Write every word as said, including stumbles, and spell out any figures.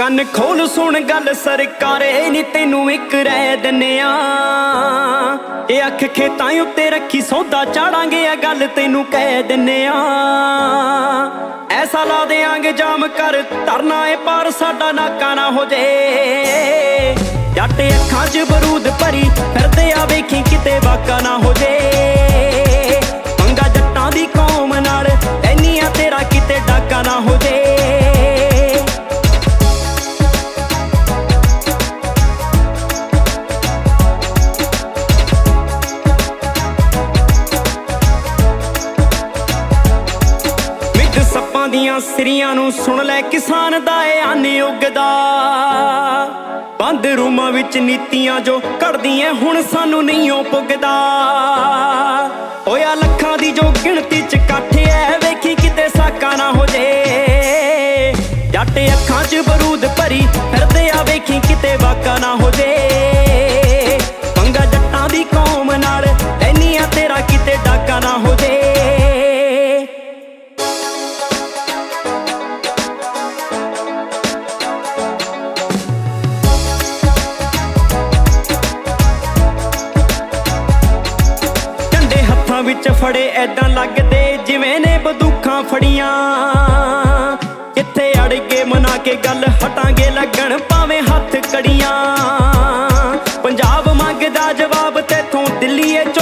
ਕੰਨ ਖੋਲ ਸੁਣ ਗੱਲ ਸਰਕਾਰੇ ਨੀ ਤੈਨੂੰ ਇੱਕ ਰਹਿ ਦਿੰਨੇ ਆ। ਇਹ ਅੱਖ ਖੇਤਾਂ ਉੱਤੇ ਰੱਖੀ ਸੌਦਾ ਚਾੜਾਂਗੇ ਆ ਗੱਲ ਤੈਨੂੰ ਕਹਿ ਦਿੰਨੇ ਆ। ਐਸਾ ਲਾ ਦਿਆਂਗੇ ਜਾਮ ਕਰ ਧਰਨਾ ਏ ਪਰ ਸਾਡਾ ਨਾਕਾ ਨਾ ਹੋ ਜੇ। ਜੱਟ ਅੱਖਾਂ 'ਚ ਬਰੂਦ ਭਰੀ ਫਿਰਦੇ ਆ ਵੇਖੀ ਕਿਤੇ ਵਾਕਾ ਨਾ ਹੋ ਜੇ। ਪੰਗਾ ਜੱਟਾਂ ਦੀ ਕੌਮ ਨਾਲ ਐਨੀ ਆ ਤੇਰਾ ਕਿਤੇ ਡਾਕਾ ਨਾ ਹੋ ਜੇ। ਸੱਪਾਂ ਦੀਆਂ ਸਿਰੀਆਂ ਨੂੰ ਸੁਣ ਲੈ ਕਿਸਾਨ ਦਾ ਏ ਅੰਨ ਉੱਗਦਾ। ਬੰਦ ਰੂਮਾਂ ਵਿੱਚ ਨੀਤੀਆਂ ਜੋ ਘੜਦੀਆਂ ਹੁਣ ਸਾਨੂੰ ਨਹੀਂ ਉਹ ਪੁੱਗਦਾ। ਹੋਇਆ ਲੱਖਾਂ ਦੀ ਜੋ ਗਿਣਤੀ 'ਚ ਇਕੱਠ ਐ ਵੇਖੀ ਕਿਤੇ ਸਾਕਾ ਨਾ ਹੋ ਜੇ। ਜੱਟ ਅੱਖਾਂ 'ਚ ਬਰੂਦ ਭਰੀ ਫਿਰਦੇ ਆ ਵੇਖੀ ਕਿਤੇ ਵਾਕਾ ਨਾ ਹੋ ਜੇ। ਪੰਗਾ ਜੱਟਾਂ ਦੀ ਕੌਮ ਨਾਲ ਐਨੀ ਆ ਤੇਰਾ ਕਿਤੇ ਡਾਕਾ ਨਾ ਹੋ ਜੇ। ਵਿੱਚ ਫੜੇ ਐਦਾਂ ਲੱਗਦੇ ਜਿਵੇਂ ਨੇ ਬੰਦੂਕਾਂ ਫੜੀਆਂ। ਕਿੱਥੇ ਅੜ ਕੇ ਮਨਾ ਕੇ ਗੱਲ ਹਟਾਂਗੇ ਲੱਗਣ ਭਾਵੇਂ ਹੱਥ ਕੜੀਆਂ। ਪੰਜਾਬ ਮੰਗਦਾ ਜਵਾਬ ਤੇਥੋਂ ਦਿੱਲੀ ਏ